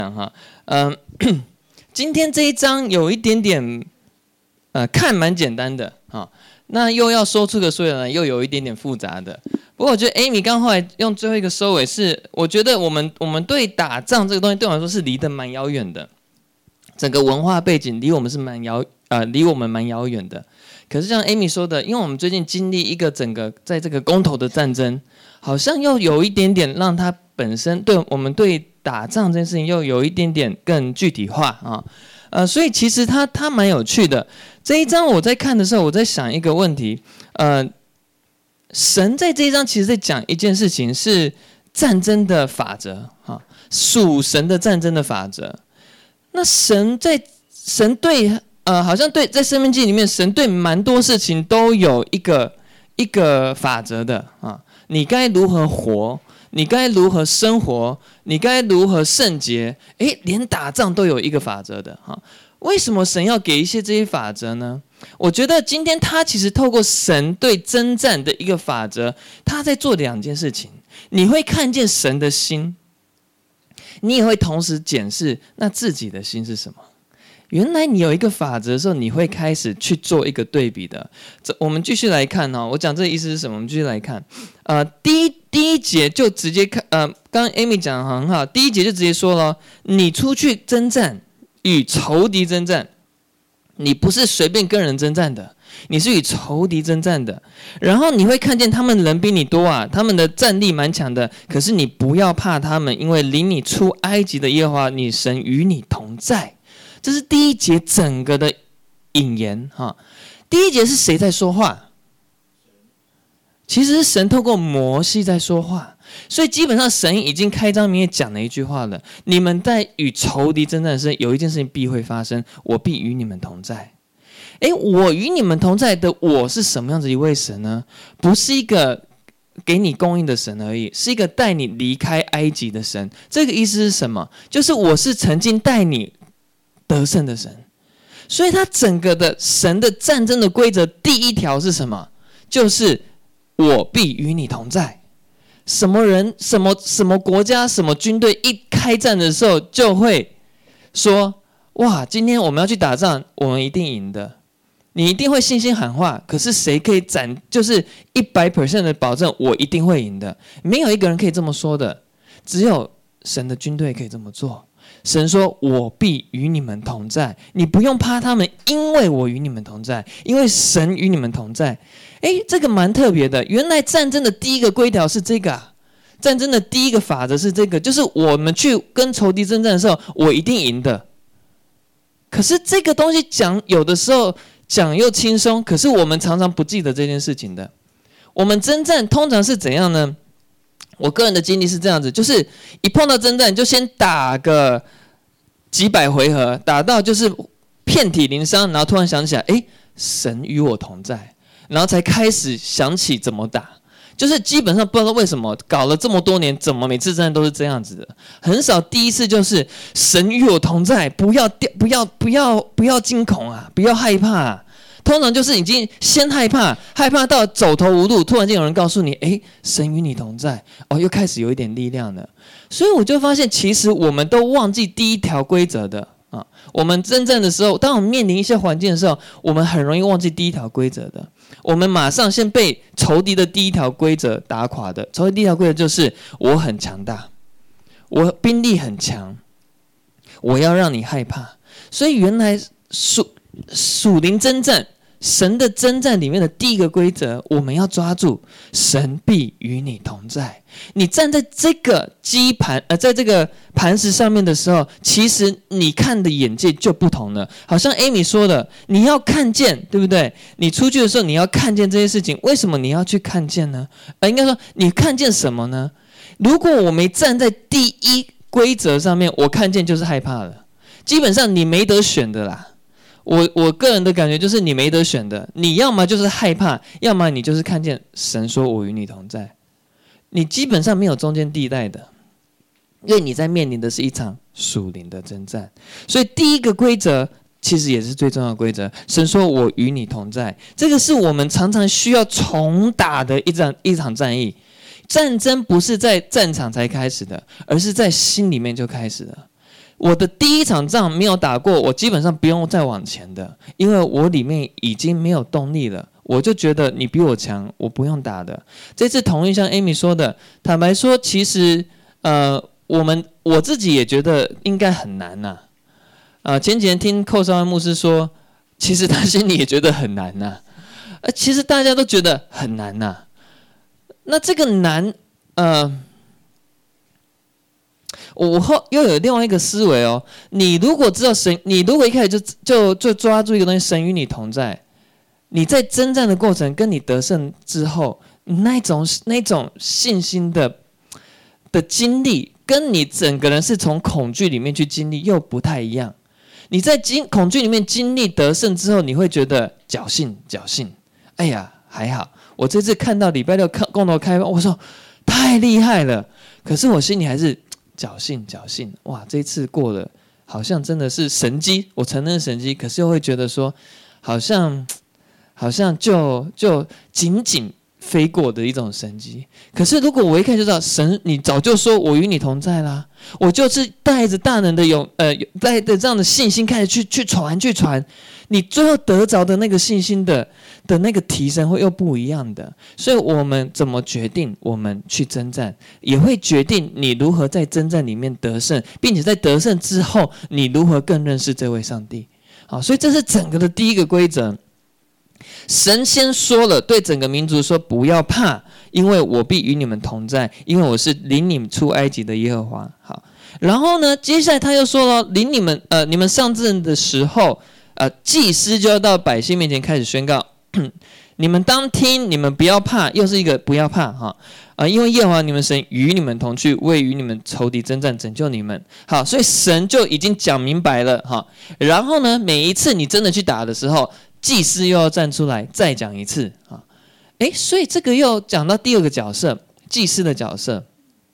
今天这一章有一点点，看蛮简单的啊，那又要说出个所以然，又有一点点复杂的。不过我觉得 Amy 刚后来用最后一个收尾是，我觉得我们对打仗这个东西对我来说是离得蛮遥远的，整个文化背景离我们蛮遥远的。可是像 Amy 说的，因为我们最近经历一个整个在这个公投的战争，好像又有一点点让它本身对我们对打仗这件事情又有一点点更具体化啊，所以其实它蛮有趣的。这一章我在看的时候，我在想一个问题，神在这一章其实在讲一件事情，是战争的法则啊，属神的战争的法则。那神对好像对在申命记里面，神对蛮多事情都有一个法则的啊，你该如何活，你该如何生活，你该如何圣洁，连打仗都有一个法则的哈。为什么神要给一些这些法则呢？我觉得今天他其实透过神对征战的一个法则，他在做两件事情。你会看见神的心，你也会同时检视那自己的心是什么。原来你有一个法则的时候，你会开始去做一个对比的。我们继续来看我讲这个意思是什么？我们继续来看，第一节就直接看，刚刚 Amy 讲得很好，第一节就直接说了，你出去征战，与仇敌征战，你不是随便跟人征战的，你是与仇敌征战的。然后你会看见他们人比你多啊，他们的战力蛮强的，可是你不要怕他们，因为领你出埃及的耶和华你神与你同在。这是第一节整个的引言哈。第一节是谁在说话？其实是神透过摩西在说话，所以基本上神已经开宗明义讲了一句话了：你们在与仇敌征战的时候，有一件事情必会发生，我必与你们同在。我与你们同在的我是什么样子一位神呢？不是一个给你供应的神而已，是一个带你离开埃及的神。这个意思是什么？就是我是曾经带你得胜的神。所以他整个的神的战争的规则第一条是什么？就是我必与你同在。什么人、什么国家、什么军队一开战的时候，就会说：哇，今天我们要去打仗，我们一定赢的。你一定会信心喊话，可是谁可以就是100% 的保证我一定会赢的？没有一个人可以这么说的，只有神的军队可以这么做。神说：我必与你们同在，你不用怕他们，因为我与你们同在，因为神与你们同在。这个蛮特别的。原来战争的第一个规条是这个战争的第一个法则是这个，就是我们去跟仇敌征战的时候，我一定赢的。可是这个东西有的时候讲又轻松，可是我们常常不记得这件事情的。我们征战通常是怎样呢？我个人的经历是这样子，就是一碰到征战就先打个几百回合，打到就是遍体鳞伤，然后突然想起来，神与我同在，然后才开始想起怎么打。就是基本上不知道为什么搞了这么多年，怎么每次征战都是这样子的，很少第一次就是神与我同在，不要惊恐啊，不要害怕啊。通常就是已经先害怕到走投无路，突然间有人告诉你，神与你同在，又开始有一点力量了。所以我就发现，其实我们都忘记第一条规则的啊。我们征战的时候，当我们面临一些环境的时候，我们很容易忘记第一条规则的。我们马上先被仇敌的第一条规则打垮的。仇敌第一条规则就是我很强大，我兵力很强，我要让你害怕。所以原来属灵征战，神的征战里面的第一个规则，我们要抓住神必与你同在。你站在这个在这个磐石上面的时候，其实你看的眼界就不同了。好像 Amy 说的，你要看见，对不对？你出去的时候，你要看见这些事情。为什么你要去看见呢？应该说，你看见什么呢？如果我没站在第一规则上面，我看见就是害怕了。基本上你没得选的啦。我个人的感觉就是你没得选的，你要么就是害怕，要么你就是看见神说我与你同在，你基本上没有中间地带的，因为你在面临的是一场属灵的征战。所以第一个规则其实也是最重要的规则，神说我与你同在，这个是我们常常需要重打的一场战役。战争不是在战场才开始的，而是在心里面就开始了。 我的第一场仗没有打过，我基本上不用再往前的，因为我里面已经没有动力了。我就觉得你比我强，我不用打的。这次同意像 Amy 说的，坦白说，其实我自己也觉得应该很难呐。前几天听寇绍安牧师说，其实他心里也觉得很难呐。其实大家都觉得很难呐。那这个难，我又有另外一个思维哦。你如果知道神，你如果一开始就抓住一个东西，神与你同在，你在征战的过程跟你得胜之后，那种信心的经历，跟你整个人是从恐惧里面去经历又不太一样。你在恐惧里面经历得胜之后，你会觉得侥幸，哎呀还好，我这次看到礼拜六共同开放，我说太厉害了，可是我心里还是侥幸，哇，这一次过了，好像真的是神迹，我承认神迹，可是又会觉得说，好像就仅仅飞过的一种神迹。可是如果我一看就知道神，你早就说我与你同在啦，我就是带着大能的带着这样的信心开始去传，你最后得着的那个信心的那个提升会又不一样的。所以我们怎么决定我们去征战，也会决定你如何在征战里面得胜，并且在得胜之后你如何更认识这位上帝。好，所以这是整个的第一个规则。神先说了，对整个民族说不要怕，因为我必与你们同在，因为我是领你们出埃及的耶和华。好，然后呢，接下来他又说了，领你们上阵的时候，祭司就要到百姓面前开始宣告，你们当听，你们不要怕，又是一个不要怕哈。因为耶和华你们神与你们同去，为与你们仇敌征战，拯救你们。好，所以神就已经讲明白了哈。然后呢，每一次你真的去打的时候，祭司又要站出来再讲一次啊。所以这个又讲到第二个角色，祭司的角色。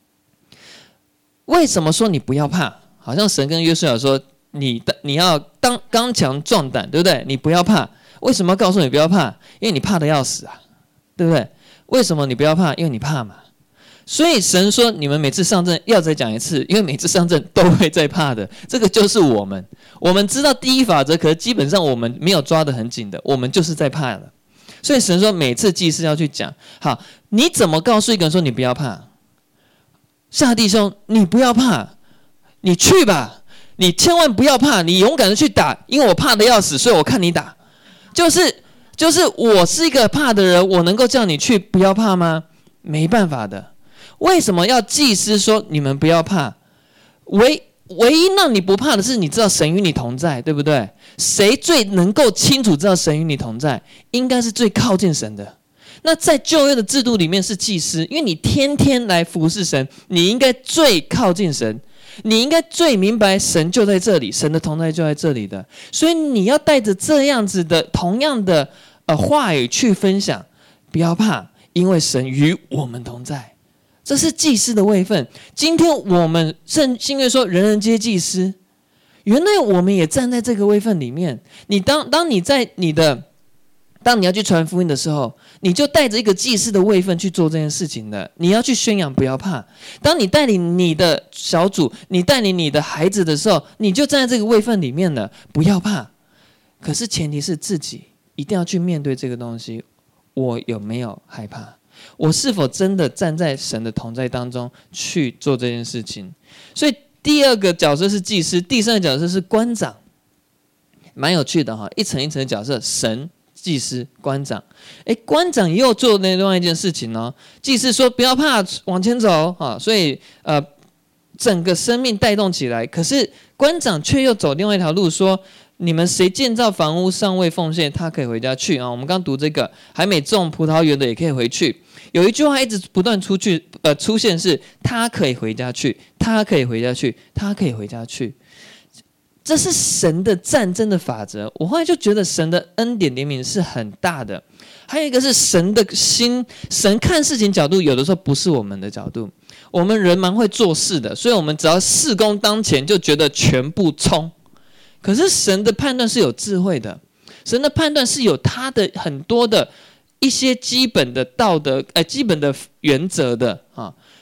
为什么说你不要怕？好像神跟约书亚说，你要刚强壮胆，对不对？你不要怕。为什么要告诉你不要怕？因为你怕的要死啊，对不对？为什么你不要怕？因为你怕嘛。所以神说你们每次上阵要再讲一次，因为每次上阵都会再怕的。这个就是我们知道第一法则，可是基本上我们没有抓得很紧的，我们就是在怕了。所以神说每次祭司要去讲。好，你怎么告诉一个人说你不要怕？夏弟兄，你不要怕，你去吧，你千万不要怕，你勇敢的去打，因为我怕的要死，所以我看你打。就是我是一个怕的人，我能够叫你去不要怕吗？没办法的。为什么要祭司说你们不要怕？唯一让你不怕的是你知道神与你同在，对不对？谁最能够清楚知道神与你同在？应该是最靠近神的。那在旧约的制度里面是祭司，因为你天天来服侍神，你应该最靠近神，你应该最明白神就在这里，神的同在就在这里的。所以你要带着这样子的同样的话语去分享，不要怕，因为神与我们同在。这是祭司的位分。今天我们新约说人人皆祭司，原来我们也站在这个位分里面。当你要去传福音的时候，你就带着一个祭司的位分去做这件事情的。你要去宣扬，不要怕。当你带领你的小组，你带领你的孩子的时候，你就站在这个位分里面了，不要怕。可是前提是自己一定要去面对这个东西。我有没有害怕？我是否真的站在神的同在当中去做这件事情？所以第二个角色是祭司，第三个角色是官长，蛮有趣的哈，一层一层的角色，神、祭司、官长。官长也有做另外一件事情哦。祭司说不要怕，往前走啊，所以整个生命带动起来。可是官长却又走另外一条路，说你们谁建造房屋尚未奉献，他可以回家去啊。我们刚读这个，还没种葡萄园的也可以回去。有一句话一直不断出现是，他可以回家去，他可以回家去，他可以回家去。这是神的战争的法则。我后来就觉得神的恩典怜悯是很大的。还有一个是神的心，神看事情角度有的时候不是我们的角度。我们人蛮会做事的，所以我们只要事工当前就觉得全部冲。可是神的判断是有智慧的，神的判断是有他的很多的一些基本的道德、基本的原则的啊。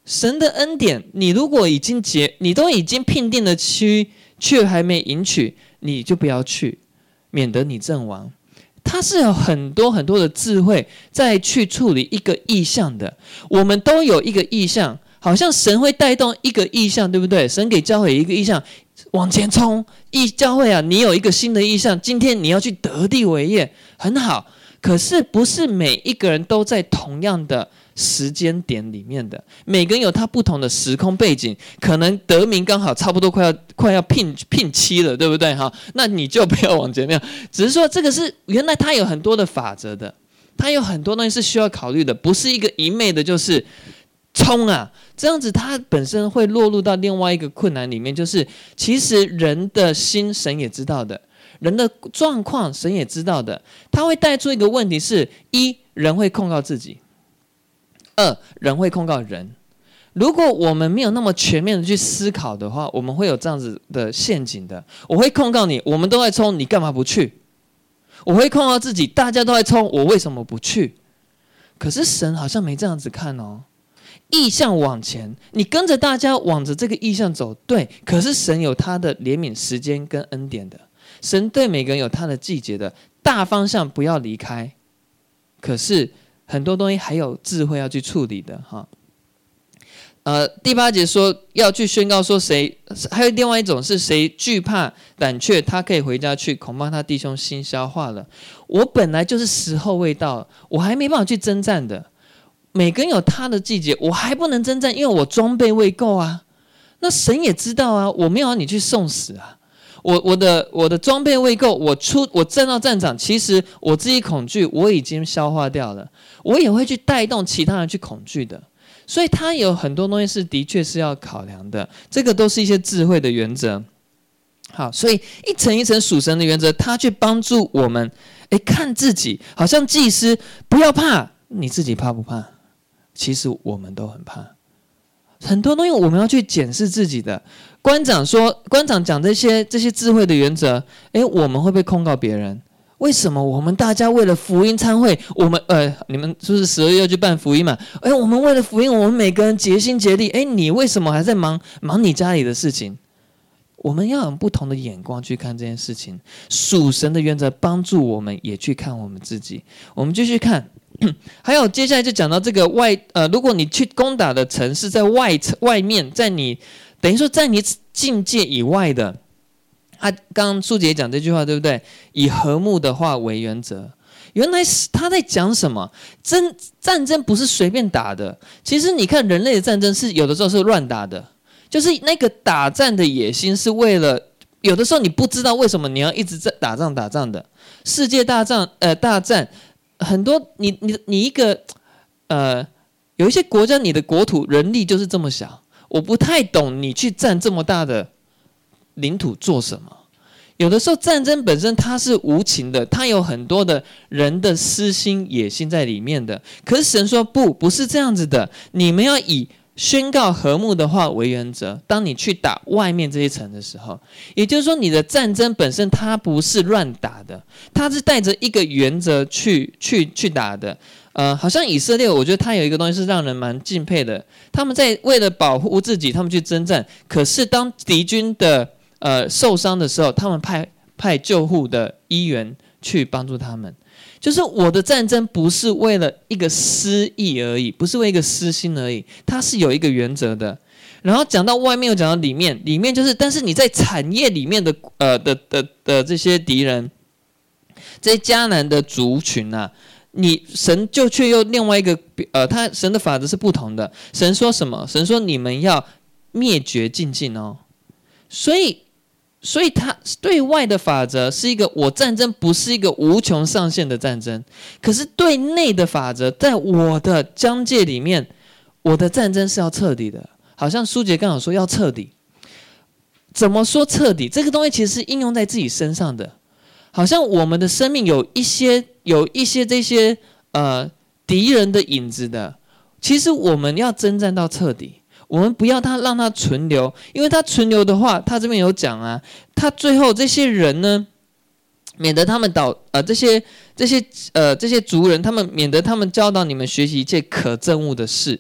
神的恩典，你如果你都已经聘定了区，却还没迎娶，你就不要去，免得你阵亡。他是有很多很多的智慧在去处理一个意象的。我们都有一个意象，好像神会带动一个意象，对不对？神给教会一个意象，往前冲。教会啊，你有一个新的意象，今天你要去得地为业，很好。可是不是每一个人都在同样的时间点里面的，每个人有他不同的时空背景，可能得名刚好差不多快要聘妻了，对不对哈？那你就不要往前面。只是说这个是原来他有很多的法则的，他有很多东西是需要考虑的，不是一个一昧的就是冲啊，这样子他本身会落入到另外一个困难里面，就是其实人的心神也知道的。人的状况神也知道的，他会带出一个问题是：一，人会控告自己；二，人会控告人。如果我们没有那么全面的去思考的话，我们会有这样子的陷阱的。我会控告你，我们都在冲，你干嘛不去？我会控告自己，大家都在冲，我为什么不去？可是神好像没这样子看哦。意象往前，你跟着大家往着这个意象走，对。可是神有他的怜悯时间跟恩典的。神对每个人有他的季节的，大方向不要离开，可是很多东西还有智慧要去处理的哈。第8节说要去宣告说谁，还有另外一种是谁惧怕胆怯，他可以回家去，恐怕他弟兄心消化了。我本来就是时候未到，我还没办法去征战的。每个人有他的季节，我还不能征战，因为我装备未够啊。那神也知道啊，我没有让你去送死啊。我的装备未够，我站到战场，其实我自己恐惧，我已经消化掉了，我也会去带动其他人去恐惧的，所以他有很多东西是的确是要考量的，这个都是一些智慧的原则。好，所以一层一层属神的原则，他去帮助我们，看自己，好像祭司不要怕，你自己怕不怕？其实我们都很怕。很多东西我们要去检视自己的。官长讲这些智慧的原则，我们会不会控告别人？为什么我们大家为了福音参会，我们你们是不是12月要去办福音嘛？我们为了福音，我们每个人竭心竭力，你为什么还在忙你家里的事情？我们要用不同的眼光去看这件事情。属神的原则帮助我们也去看我们自己。我们继续看。还有接下来就讲到这个如果你去攻打的城是在外面，在你等于说在你境界以外的，他刚刚舒姐讲这句话对不对？以和睦的话为原则。原来他在讲什么？战争不是随便打的。其实你看人类的战争是有的时候是乱打的，就是那个打战的野心是为了，有的时候你不知道为什么你要一直在打仗的。世界大战很多你一个有一些国家你的国土人力就是这么小，我不太懂你去占这么大的领土做什么。有的时候战争本身它是无情的，它有很多的人的私心野心在里面的。可是神说不是这样子的，你们要以宣告和睦的话为原则。当你去打外面这些城的时候，也就是说你的战争本身它不是乱打的，它是带着一个原则去打的。好像以色列，我觉得他有一个东西是让人蛮敬佩的。他们在为了保护自己，他们去征战。可是当敌军的受伤的时候，他们派救护的医员去帮助他们。就是我的战争不是为了一个私意而已，不是为一个私心而已，它是有一个原则的。然后讲到外面，又讲到里面就是，但是你在产业里面的这些敌人，这些迦南的族群啊，神就却又另外一个神的法则是不同的。神说什么？神说你们要灭绝尽尽哦。所以他对外的法则是一个，我战争不是一个无穷上限的战争。可是对内的法则，在我的疆界里面，我的战争是要彻底的。好像舒姐刚好说要彻底，怎么说彻底？这个东西其实是应用在自己身上的。好像我们的生命有一些这些敌人的影子的，其实我们要征战到彻底。我们不要让它存留，因为它存留的话，他这边有讲啊，他最后这些人呢，免得他们这些族人，免得他们教导你们学习一切可憎恶的事，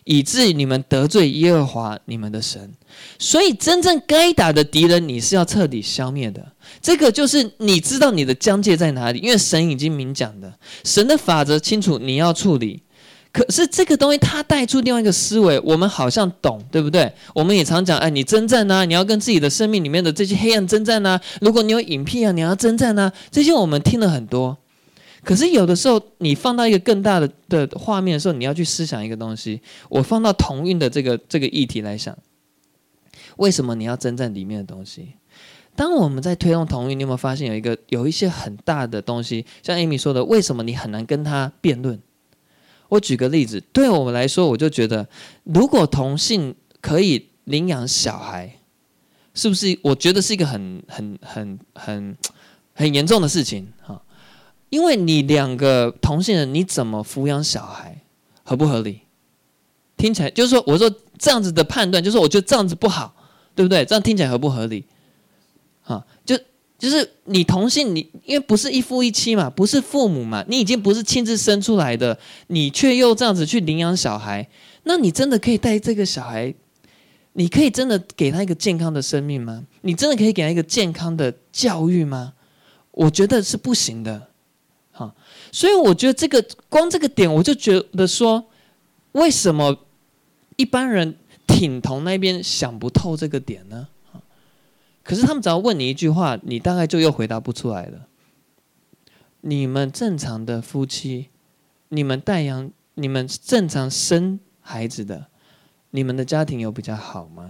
以致你们得罪耶和华你们的神。所以真正该打的敌人，你是要彻底消灭的。这个就是你知道你的疆界在哪里，因为神已经明讲的，神的法则清楚，你要处理。可是这个东西它带出另外一个思维，我们好像懂，对不对？我们也常讲，哎，你征战啊，你要跟自己的生命里面的这些黑暗征战啊，如果你有隐僻啊，你要征战啊，这些我们听了很多。可是有的时候，你放到一个更大的画面的时候，你要去思想一个东西。我放到同运的这个议题来想，为什么你要征战里面的东西？当我们在推动同运，你有没有发现有一些很大的东西，像 Amy 说的，为什么你很难跟他辩论？我举个例子，对我们来说，我就觉得，如果同性可以领养小孩，是不是？我觉得是一个很严重的事情哈。因为你两个同性人，你怎么抚养小孩，合不合理？听起来就是说，我说这样子的判断，就是说我觉得这样子不好，对不对？这样听起来合不合理？啊，就是你同性，你因为不是一夫一妻嘛，不是父母嘛，你已经不是亲自生出来的，你却又这样子去领养小孩，那你真的可以带这个小孩，你可以真的给他一个健康的生命吗？你真的可以给他一个健康的教育吗？我觉得是不行的。所以我觉得光这个点，我就觉得说，为什么一般人挺同那边想不透这个点呢？可是他们只要问你一句话，你大概就又回答不出来了。你们正常的夫妻，你们正常生孩子的，你们的家庭有比较好吗？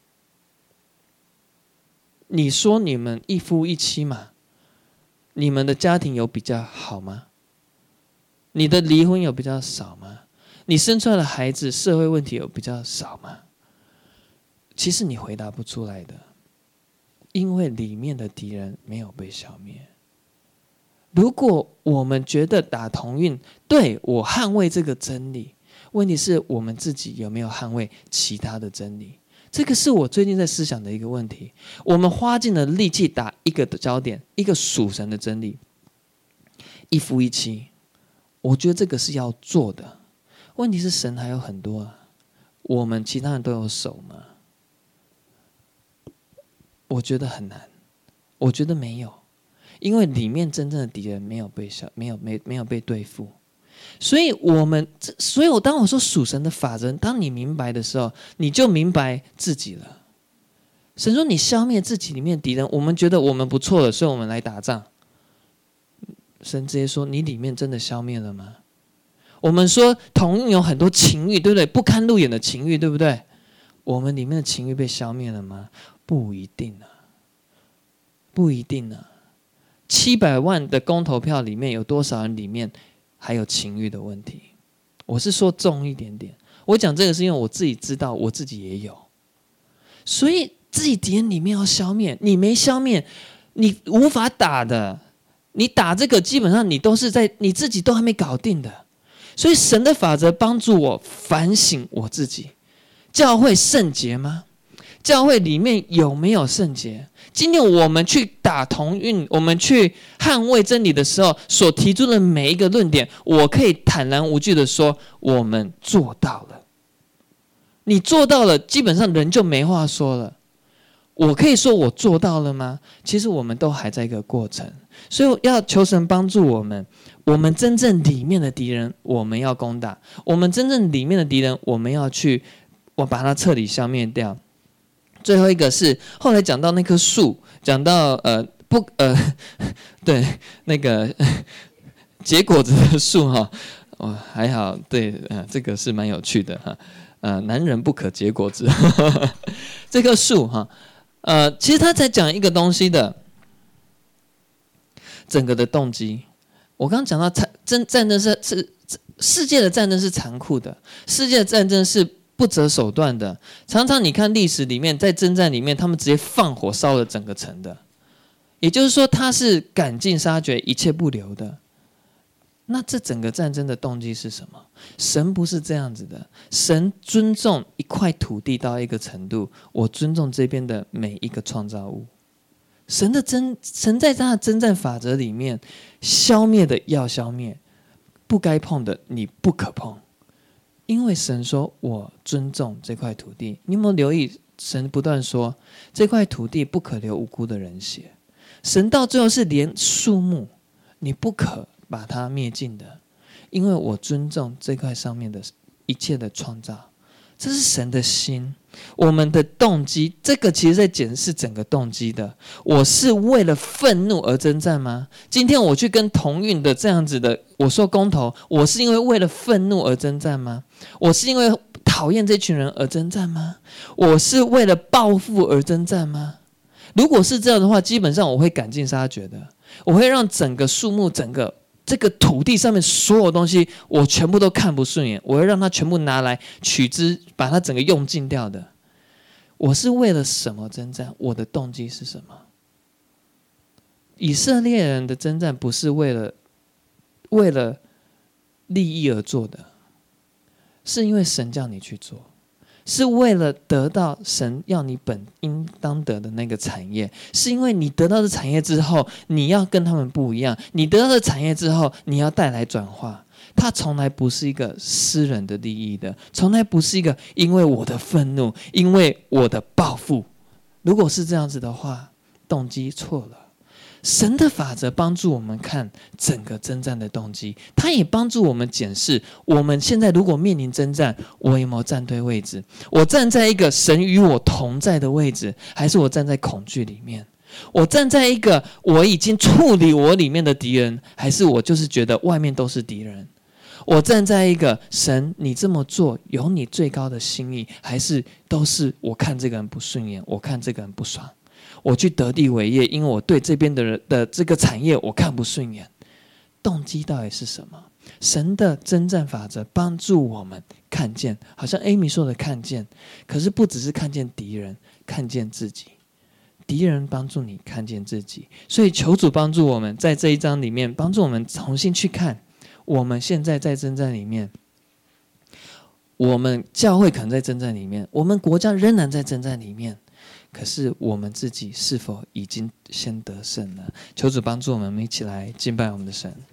你说你们一夫一妻嘛，你们的家庭有比较好吗？你的离婚有比较少吗？你生出来的孩子社会问题有比较少吗？其实你回答不出来的，因为里面的敌人没有被消灭。如果我们觉得打同运，对，我捍卫这个真理，问题是我们自己有没有捍卫其他的真理？这个是我最近在思想的一个问题。我们花尽了力气打一个的焦点，一个属神的真理，一夫一妻，我觉得这个是要做的。问题是神还有很多啊，我们其他人都有手吗？我觉得很难，我觉得没有，因为里面真正的敌人没有被对付。所以当我说属神的法则，当你明白的时候，你就明白自己了。神说你消灭自己里面的敌人，我们觉得我们不错了，所以我们来打仗。神直接说，你里面真的消灭了吗？我们说同运有很多情欲，对不对？不堪入眼的情欲，对不对？我们里面的情欲被消灭了吗？不一定啊，不一定啊。700万的公投票里面有多少人里面还有情欲的问题？我是说重一点点。我讲这个是因为我自己知道，我自己也有。所以自己敌人里面要消灭，你没消灭，你无法打的。你打这个，基本上你都是在你自己都还没搞定的。所以神的法则帮助我反省我自己。教会圣洁吗？教会里面有没有圣洁？今天我们去打同运，我们去捍卫真理的时候，所提出的每一个论点，我可以坦然无惧的说，我们做到了。你做到了，基本上人就没话说了。我可以说我做到了吗？其实我们都还在一个过程，所以要求神帮助我们。我们真正里面的敌人，我们要攻打；我们真正里面的敌人，我们要去，把它彻底消灭掉。最后一个是后来讲到那棵树，讲到对那个结果子的树哈，还好，对，这个是蛮有趣的哈，男人不可结果子，这棵树哈，其实他在讲一个东西的整个的动机。我刚刚讲到战争是世界的战争是残酷的，世界的战争是不择手段的。常常你看历史里面，在征战里面，他们直接放火烧了整个城的，也就是说，他是赶尽杀绝，一切不留的。那这整个战争的动机是什么？神不是这样子的，神尊重一块土地到一个程度，我尊重这边的每一个创造物。神在他的征战法则里面，消灭的要消灭，不该碰的你不可碰。 因为神说我尊重这块土地。你有没有留意神不断说这块土地不可流无辜的人血？神到最后是连树木你不可把它灭尽的，因为我尊重这块上面的一切的创造。这是神的心。我们的动机，这个其实在检视整个动机的。我是为了愤怒而征战吗？今天我去跟同运的这样子的我说公投，我是因为为了愤怒而征战吗？我是因为讨厌这群人而征战吗？我是为了报复而征战吗？如果是这样的话，基本上我会赶尽杀绝的，我会让整个树木，整个这个土地上面所有东西，我全部都看不顺眼，我会让它全部拿来取之，把它整个用尽掉的。我是为了什么征战？我的动机是什么？以色列人的征战不是为了利益而做的，是因为神叫你去做，是为了得到神要你本应当得的那个产业，是因为你得到的产业之后，你要跟他们不一样，你得到的产业之后，你要带来转化。它从来不是一个私人的利益的，从来不是一个因为我的愤怒，因为我的报复。如果是这样子的话，动机错了。神的法则帮助我们看整个征战的动机，它也帮助我们检视我们现在如果面临征战，我有没有站对位置？我站在一个神与我同在的位置，还是我站在恐惧里面？我站在一个我已经处理我里面的敌人，还是我就是觉得外面都是敌人？我站在一个神你这么做有你最高的心意，还是都是我看这个人不顺眼，我看这个人不爽，我去得地为业，因为我对这边的人的这个产业我看不顺眼。动机到底是什么？神的征战法则帮助我们看见，好像 Amy 说的看见，可是不只是看见敌人，看见自己。敌人帮助你看见自己，所以求主帮助我们在这一章里面，帮助我们重新去看我们现在在征战里面，我们教会可能在征战里面，我们国家仍然在征战里面，可是我们自己是否已经先得胜了？求主帮助我们，我们一起来敬拜我们的神。